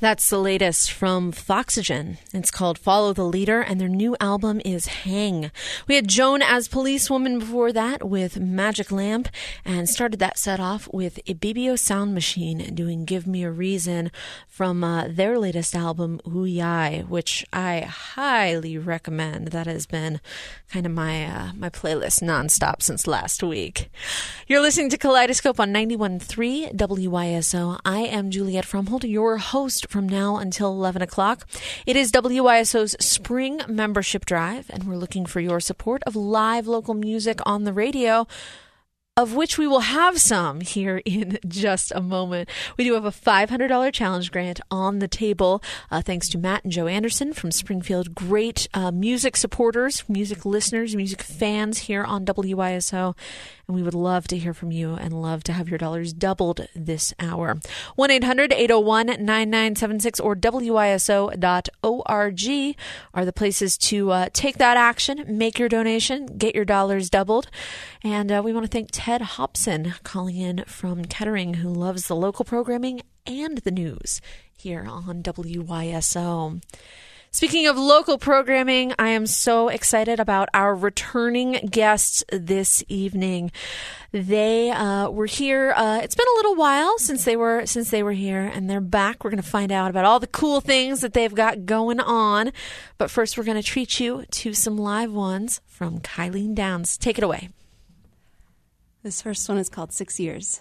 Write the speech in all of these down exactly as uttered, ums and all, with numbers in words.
That's the latest from Foxygen. It's called Follow the Leader, and their new album is Hang. We had Joan as Policewoman before that with Magic Lamp, and started that set off with Ibibio Sound Machine doing Give Me a Reason from uh, their latest album, Ooh Yai, which I highly recommend. That has been kind of my uh, my playlist nonstop since last week. You're listening to Kaleidoscope on ninety-one point three W Y S O. I am Juliette Fromhold, your host from now until eleven o'clock. It is W Y S O's Spring Membership Drive, and we're looking for your support of live local music on the radio, of which we will have some here in just a moment. We do have a five hundred dollars challenge grant on the table, uh, thanks to Matt and Joe Anderson from Springfield. Great uh, music supporters, music listeners, music fans here on W Y S O. And we would love to hear from you and love to have your dollars doubled this hour. one eight hundred eight oh one nine nine seven six or W Y S O dot org are the places to uh, take that action, make your donation, get your dollars doubled. And uh, we want to thank Ted Hobson calling in from Kettering, who loves the local programming and the news here on W Y S O. Speaking of local programming, I am so excited about our returning guests this evening. They uh, were here. Uh, it's been a little while since they were since they were here, and they're back. We're going to find out about all the cool things that they've got going on. But first, we're going to treat you to some live ones from Kylene Downs. Take it away. This first one is called Six Years.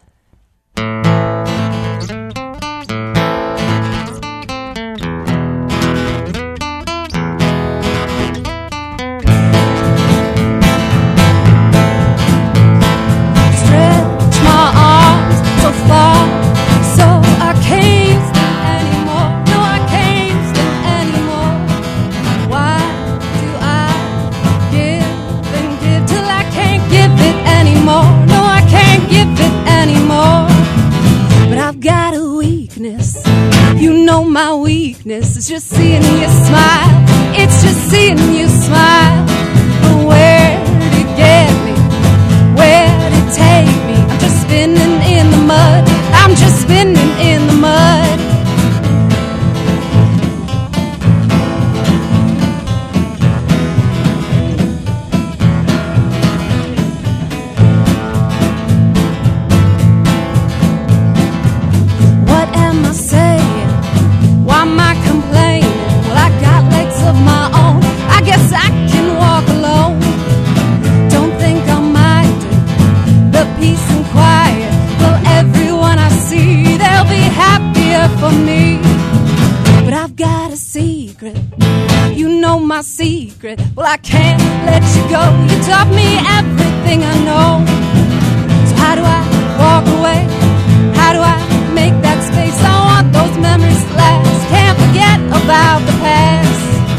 My weakness is just seeing you smile. It's just seeing you smile. But where'd it get me? Where'd it take me? I'm just spinning in the mud. I'm just spinning in the mud. What am I saying? Why am I complaining? Well, I got legs of my own. I guess I can walk alone. Don't think I'll mind it, the peace and quiet. Well, everyone I see, they'll be happier for me. But I've got a secret, you know my secret. Well, I can't let you go. You taught me everything I know. So how do I walk away? How do I make that space? I want those memories to last. Can't forget about the past.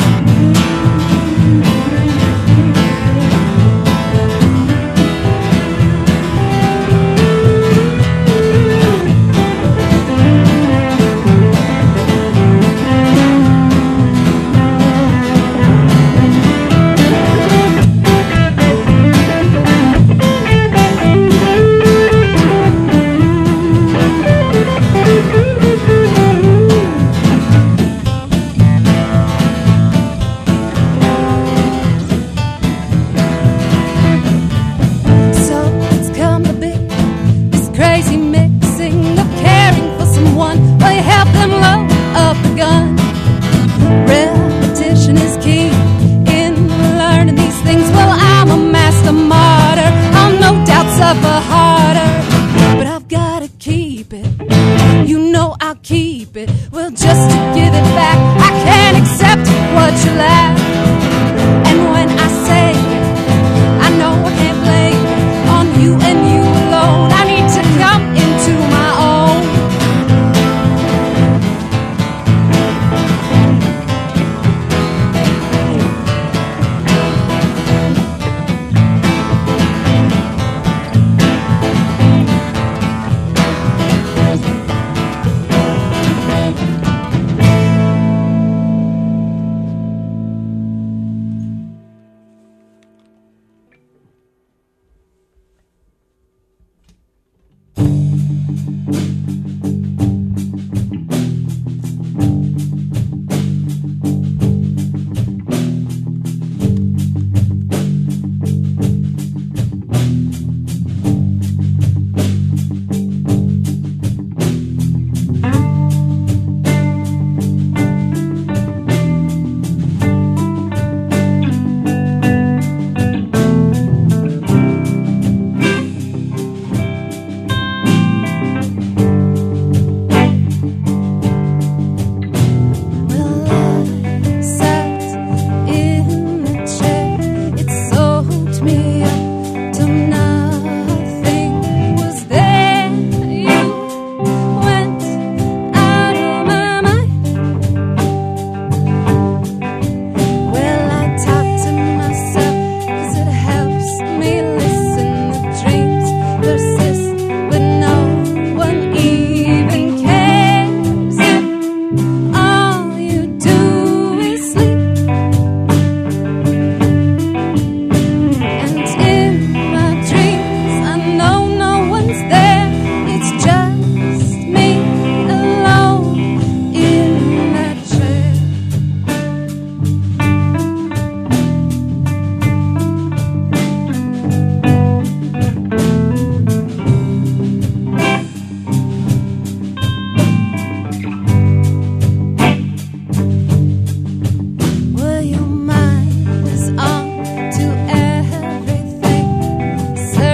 Suffer harder, but I've gotta keep it. You know I'll keep it. Well, just to give it back, I can't accept what you lack. And when I say it, I know I can't blame it on you and you alone. I need to come into my own.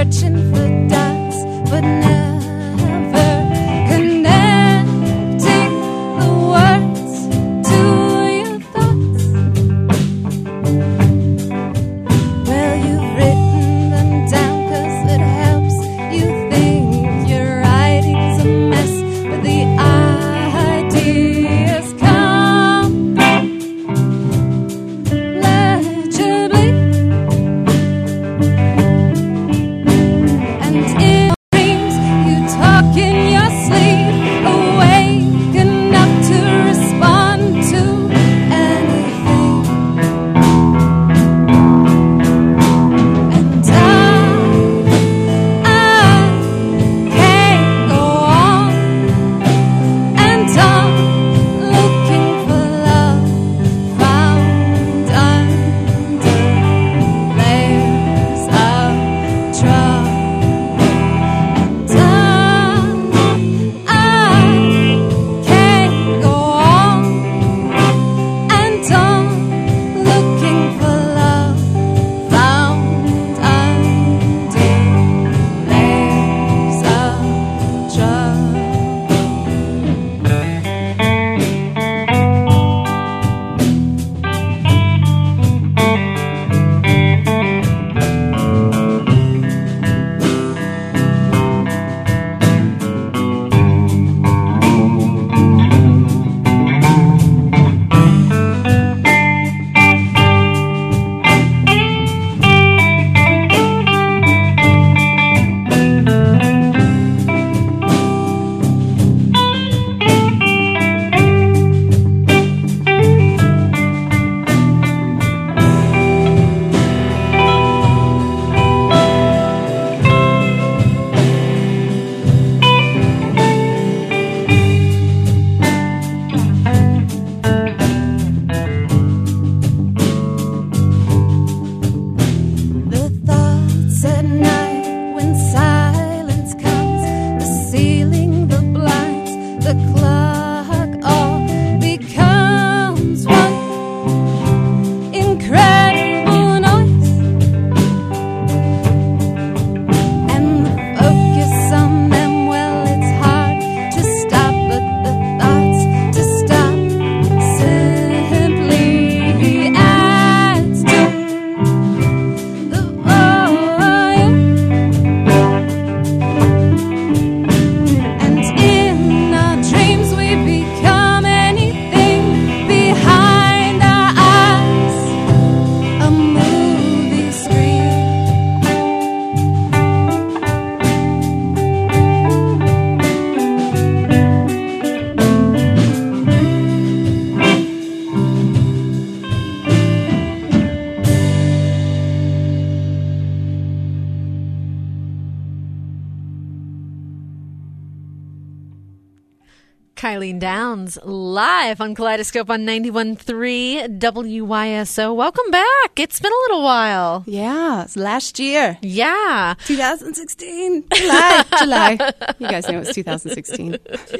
searching for dots, but never connecting the words to your thoughts. Well, you've written them down 'cause it helps you think your writing's a mess, but the ideas come legibly. And in dreams you talk in your sleep, awake enough to respond to anything. And I, I can't go on and on looking for love found under layers of trouble. And I, I can't go on and on looking for love found under layers of trouble. The thoughts at night when silence comes, the ceiling, the blinds, the clock, all becomes one incredible noise. And the focus on them, well, it's hard to stop, but the thoughts to stop simply adds to the volume. And in our dreams we become anything behind our eyes, a movie screen. Kylene Downs live on Kaleidoscope on ninety-one point three W Y S O. Welcome back. It's been a little while. Yeah, it's last year, Yeah. twenty sixteen, July, July. You guys know it's two thousand sixteen.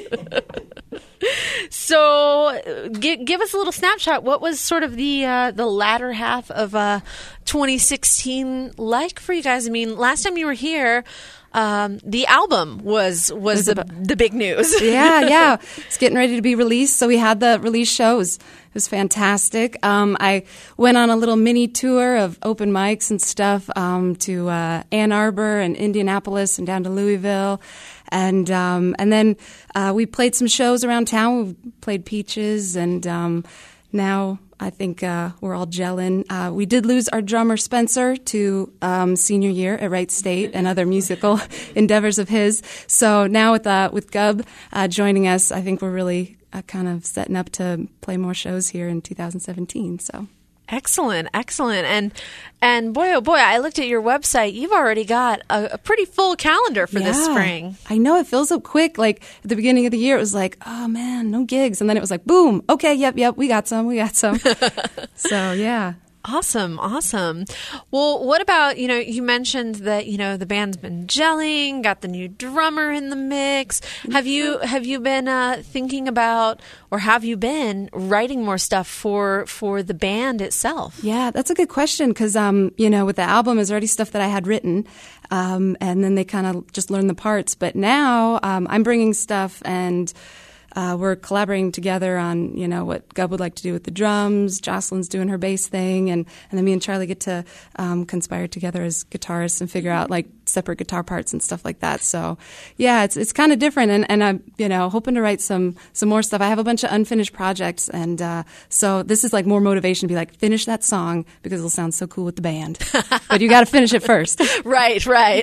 So, uh, gi- give us a little snapshot. What was sort of the uh, the latter half of uh, twenty sixteen like for you guys? I mean, last time you were here, um, the album was was the, the big news. Yeah, yeah. It's getting ready to be released. So we had the release shows. It was fantastic. Um, I went on a little mini tour of open mics and stuff um, to uh, Ann Arbor and Indianapolis and down to Louisville. And um, and then uh, we played some shows around town. We played Peaches, and um, now I think uh, we're all gelling. Uh, we did lose our drummer Spencer to um, senior year at Wright State and other musical endeavors of his. So now with uh, with Gub uh, joining us, I think we're really uh, kind of setting up to play more shows here in two thousand seventeen. So. Excellent, excellent. And and boy, oh boy, I looked at your website. You've already got a, a pretty full calendar for this Yeah. spring. I know, it fills up quick. Like at the beginning of the year, it was like, oh man, no gigs. And then it was like, boom, okay, yep, yep, we got some, we got some. So yeah. Awesome, awesome. Well, what about, you know, you mentioned that, you know, the band's been gelling, got the new drummer in the mix. Have you have you been uh, thinking about, or have you been writing more stuff for for the band itself? Yeah, that's a good question because, um, you know, with the album, there's already stuff that I had written, um, and then they kind of just learned the parts. But now um, I'm bringing stuff and Uh, we're collaborating together on, you know, what Gub would like to do with the drums. Jocelyn's doing her bass thing, and, and then me and Charlie get to um, conspire together as guitarists and figure out like separate guitar parts and stuff like that. So, yeah, it's it's kind of different, and, and I'm, you know, hoping to write some some more stuff. I have a bunch of unfinished projects, and uh, so this is like more motivation to be like, finish that song because it'll sound so cool with the band. But you got to finish it first. Right, right.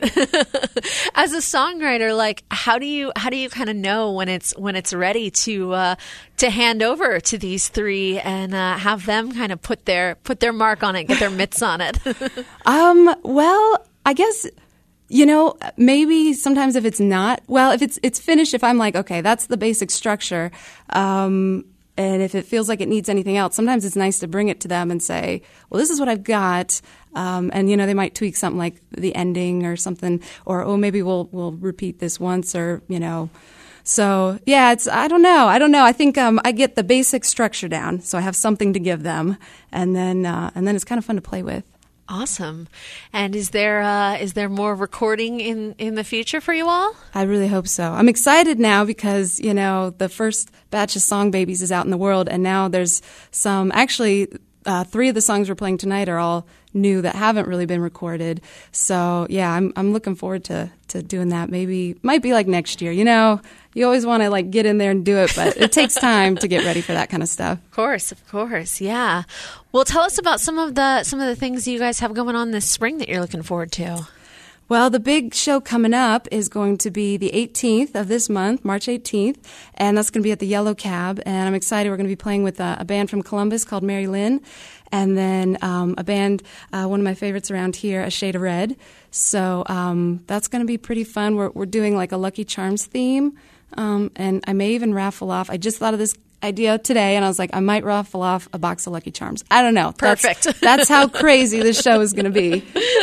As a songwriter, like, how do you how do you kind of know when it's when it's ready to uh, to hand over to these three and uh, have them kind of put their put their mark on it, get their mitts on it? um, well, I guess, you know, maybe sometimes if it's not, well, if it's it's finished, if I'm like, okay, that's the basic structure, um, and if it feels like it needs anything else, sometimes it's nice to bring it to them and say, well, this is what I've got. Um, and, you know, they might tweak something like the ending or something, or, oh, maybe we'll we'll repeat this once, or, you know. So, yeah, it's, I don't know. I don't know. I think um, I get the basic structure down, so I have something to give them, and then uh, and then it's kind of fun to play with. Awesome. And is there uh, is there more recording in, in the future for you all? I really hope so. I'm excited now because, you know, the first batch of Song Babies is out in the world, and now there's some, actually, uh, three of the songs we're playing tonight are all new that haven't really been recorded. So, yeah, I'm I'm looking forward to, to doing that. Maybe, might be like next year, you know. You always want to like get in there and do it, but it takes time to get ready for that kind of stuff. Of course, of course, yeah. Well, tell us about some of the some of the things you guys have going on this spring that you're looking forward to. Well, the big show coming up is going to be the eighteenth of this month, March eighteenth, and that's going to be at the Yellow Cab. And I'm excited. We're going to be playing with a, a band from Columbus called Mary Lynn, and then um, a band, uh, one of my favorites around here, A Shade of Red. So um, that's going to be pretty fun. We're we're doing like a Lucky Charms theme. Um, and I may even raffle off. I just thought of this idea today, and I was like, I might raffle off a box of Lucky Charms. I don't know. Perfect. That's, that's how crazy this show is going to be.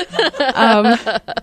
Um,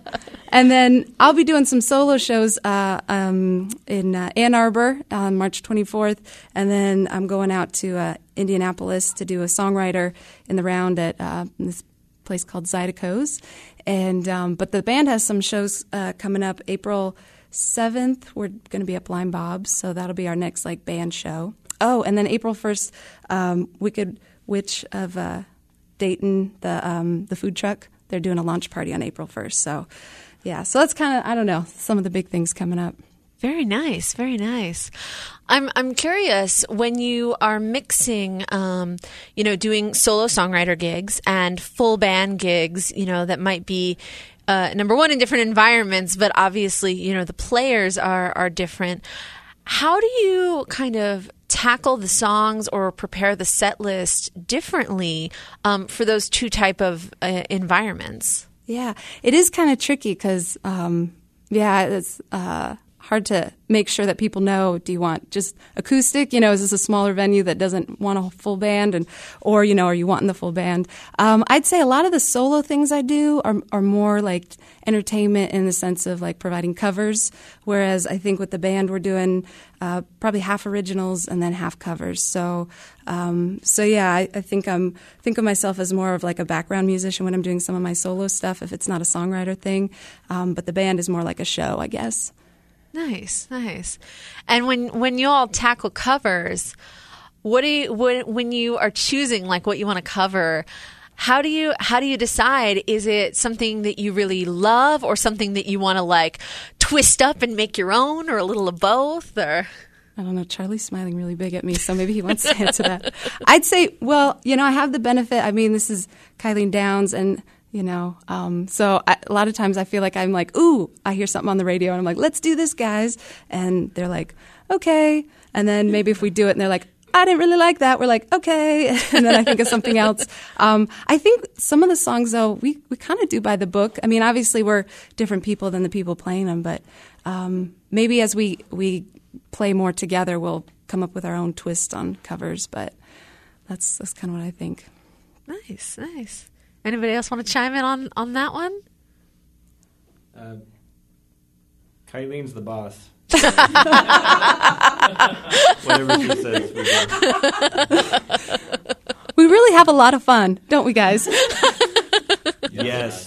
and then I'll be doing some solo shows uh, um, in uh, Ann Arbor on March twenty-fourth, and then I'm going out to uh, Indianapolis to do a songwriter in the round at uh, this place called Zydeco's. And um, but the band has some shows uh, coming up April seventh, we're going to be at Blind Bob's, so that'll be our next like band show. Oh, and then April first, um, Wicked Witch of uh, Dayton, the um, the food truck, they're doing a launch party on April first. So, yeah, so that's kind of, I don't know, some of the big things coming up. Very nice, very nice. I'm I'm curious, when you are mixing, um, you know, doing solo songwriter gigs and full band gigs, you know, that might be Uh, number one, in different environments, but obviously, you know, the players are, are different. How do you kind of tackle the songs or prepare the set list differently um, for those two type of uh, environments? Yeah, it is kind of tricky because, um, yeah, it's uh, hard to make sure that people know, do you want just acoustic? You know, is this a smaller venue that doesn't want a full band? And or, you know, are you wanting the full band? Um, I'd say a lot of the solo things I do are, are more like entertainment in the sense of like providing covers, whereas I think with the band we're doing uh, probably half originals and then half covers. So, um, so yeah, I, I think I'm think of myself as more of like a background musician when I'm doing some of my solo stuff, if it's not a songwriter thing. Um, but the band is more like a show, I guess. Nice, nice. And when when you all tackle covers, what do you when when you are choosing like what you want to cover? How do you how do you decide? Is it something that you really love, or something that you want to like twist up and make your own, or a little of both? Or I don't know. Charlie's smiling really big at me, so maybe he wants to answer that. I'd say, well, you know, I have the benefit. I mean, this is Kylene Downs, and you know, um, so I, a lot of times I feel like I'm like, ooh, I hear something on the radio, and I'm like, let's do this, guys, and they're like, okay, and then maybe if we do it, and they're like, I didn't really like that. We're like, okay. And then I think of something else. Um, I think some of the songs, though, we, we kind of do by the book. I mean, obviously we're different people than the people playing them, but um, maybe as we, we play more together, we'll come up with our own twist on covers. But that's that's kind of what I think. Nice, nice. Anybody else want to chime in on, on that one? Uh, Kylene's the boss. Whatever she says, we do. We really have a lot of fun, don't we, guys? Yes.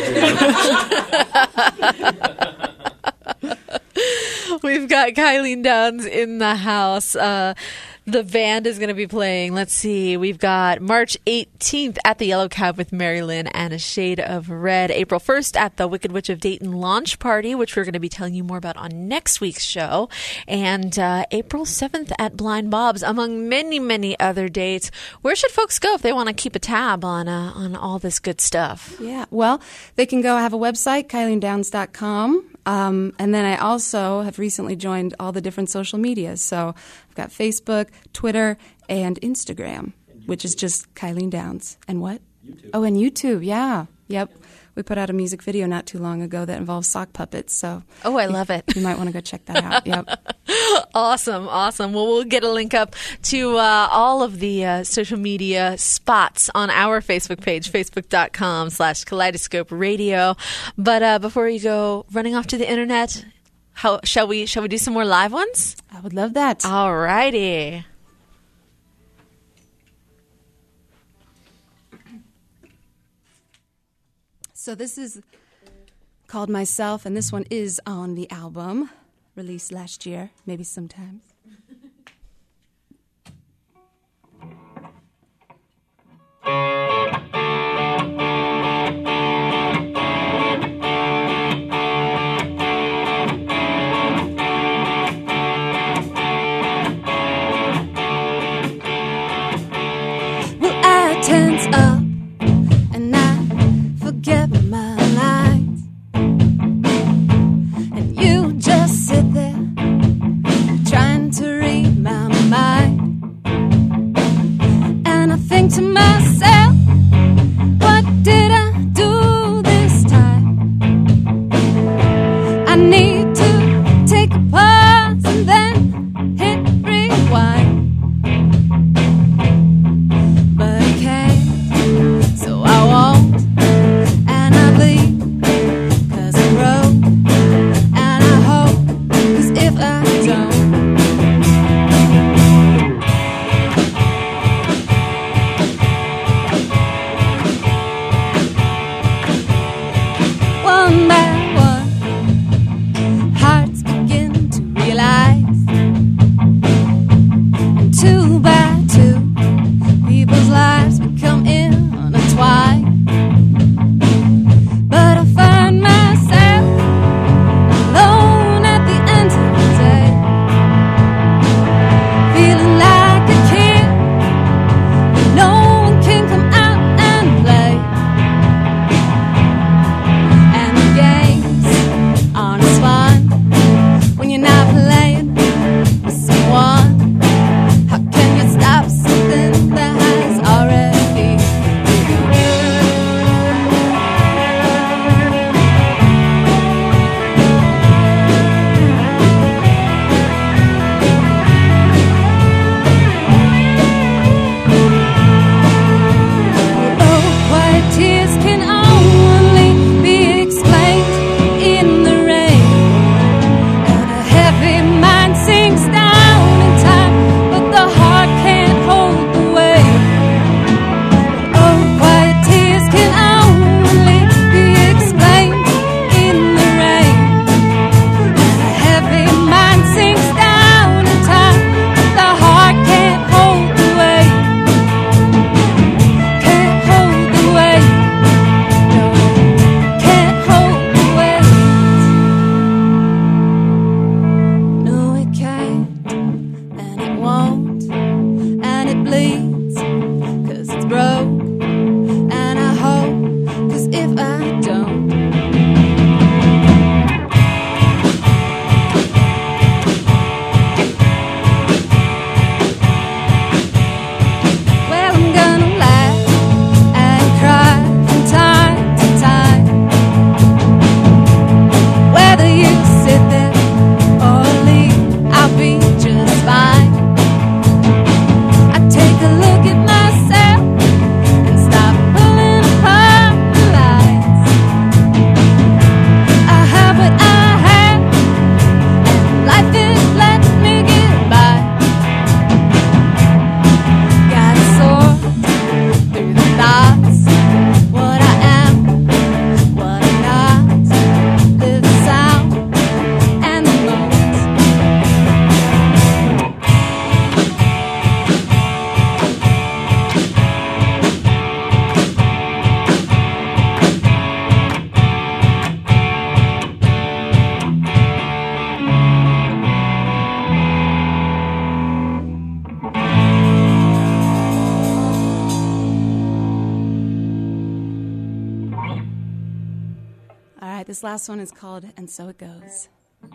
We've got Kylene Downs in the house. Uh, the band is going to be playing. Let's see. We've got March eighteenth at the Yellow Cab with Mary Lynn and a Shade of Red. April first at the Wicked Witch of Dayton launch party, which we're going to be telling you more about on next week's show. And uh, April seventh at Blind Bob's, among many, many other dates. Where should folks go if they want to keep a tab on uh, on all this good stuff? Yeah, well, they can go. I have a website, kylene downs dot com. Um, and then I also have recently joined all the different social medias. So I've got Facebook, Twitter, and Instagram, which is just Kylene Downs. And what? YouTube. Oh, and YouTube, yeah. Yep. We put out a music video not too long ago that involves sock puppets. So Oh, I love it. you might want to go check that out. Yep. Awesome, awesome. Well, we'll get a link up to uh, all of the uh, social media spots on our Facebook page, facebook.com slash Kaleidoscope Radio. But uh, before you go running off to the internet, how shall we shall we do some more live ones? I would love that. All righty. So this is called Myself, and this one is on the album released last year, maybe sometimes. Well, I tense up and I forget my lines, and you just sit there trying to read my mind. And I think to myself, what did I do this time? I need to take a pause and then hit rewind. But I can't, so I won't, and I bleed, 'cause I broke, and I hope, 'cause if I don't, one by one, This last one is called And So It Goes.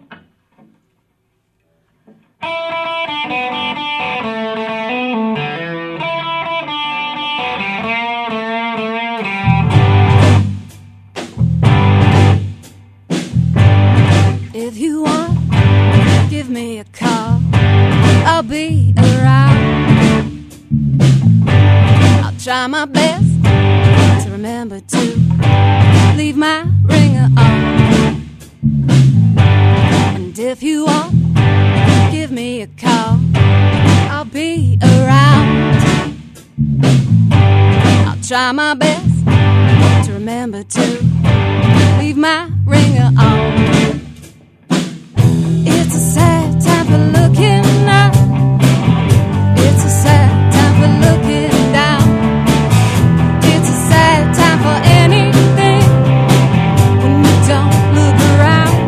If you want, give me a call. I'll be around. I'll try my best to remember to leave my ringer on. And if you want, give me a call. I'll be around. I'll try my best to remember to leave my ringer on. It's a sad time for looking up. It's a sad time for looking down. It's a sad time for anything when you don't look around.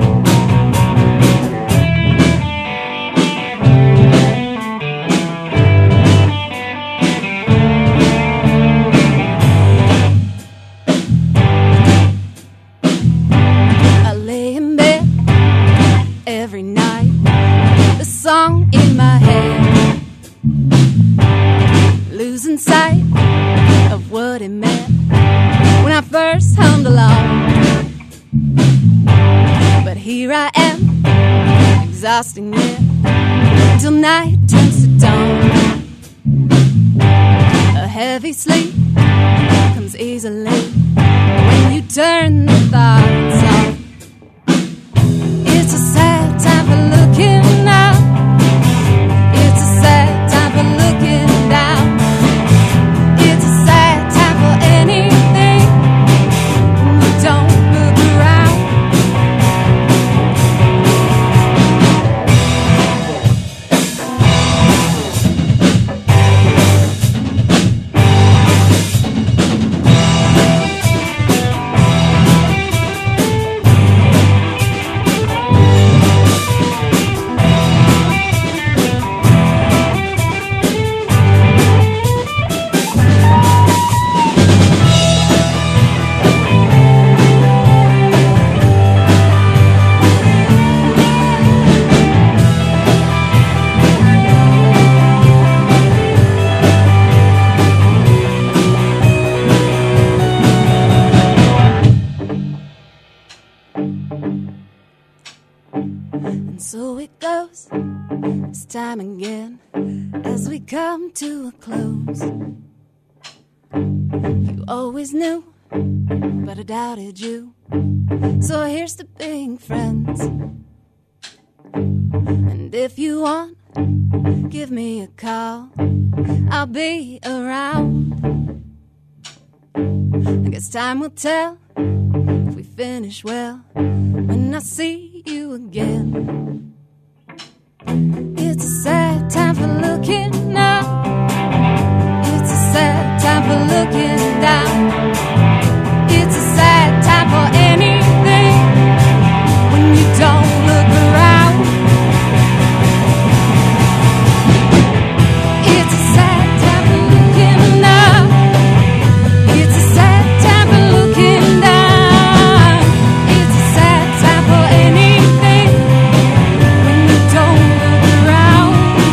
I lay in bed every night, the song in my head, losing sight of what it meant when I first hummed along. But here I am, exhausting it till night turns to dawn. A heavy sleep comes easily when you turn the thoughts off. It's a sad time for looking up. It's a sad time for looking down. It's a sad time for anything when you don't look around. And so it goes, this time again, as we come to a close. You always knew, but I doubted you. So here's to being friends. And if you want, give me a call. I'll be around. I guess time will tell if we finish well when I see you again. It's a sad time for looking up. It's a sad time for looking down. It's a sad time for anything when you don't look around. It's a sad time for looking up. It's a sad time for looking down. It's a sad time for anything when you don't look around.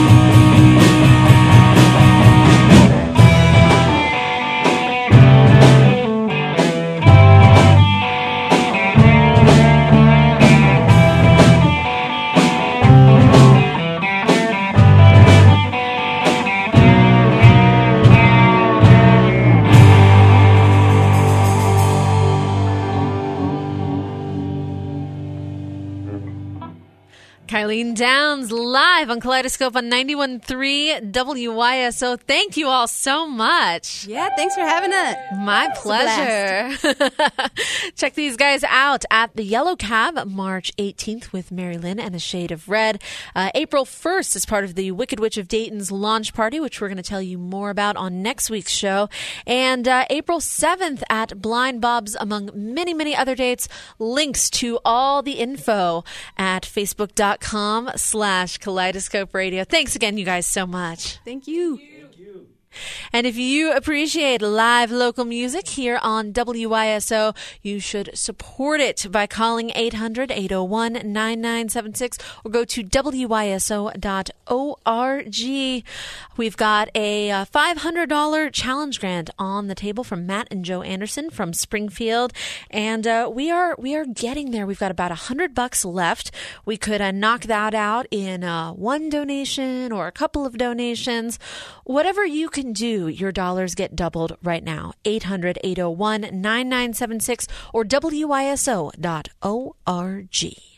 Kylene Downs live on Kaleidoscope on ninety-one point three W Y S O. Thank you all so much. Yeah, thanks for having us. My pleasure. Check these guys out at the Yellow Cab March eighteenth with Mary Lynn and a Shade of Red. Uh, April first is part of the Wicked Witch of Dayton's launch party, which we're going to tell you more about on next week's show. And uh, April seventh at Blind Bob's, among many, many other dates. Links to all the info at facebook.com slash Kaleidoscope Radio. Thanks again, you guys, so much. Thank you. Thank you. And if you appreciate live local music here on W Y S O, you should support it by calling eight hundred, eight oh one, nine nine seven six or go to W Y S O dot org. We've got a uh, five hundred dollars challenge grant on the table from Matt and Joe Anderson from Springfield, and uh, we are we are getting there. We've got about one hundred bucks left. We could uh, knock that out in uh, one donation or a couple of donations. Whatever you can do, your dollars get doubled right now. eight hundred, eight oh one, nine nine seven six or W Y S O dot org.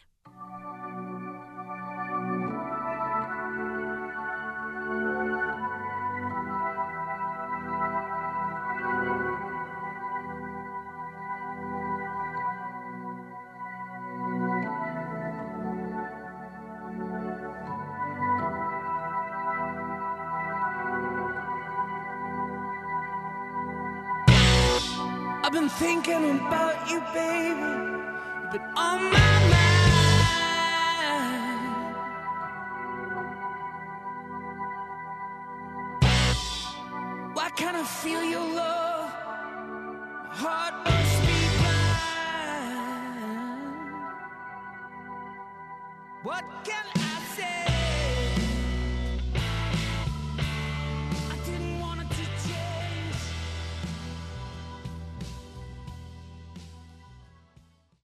I've been thinking about you, baby. You've been on my mind. Why can't I feel your love? My heart must be blind. What can I say?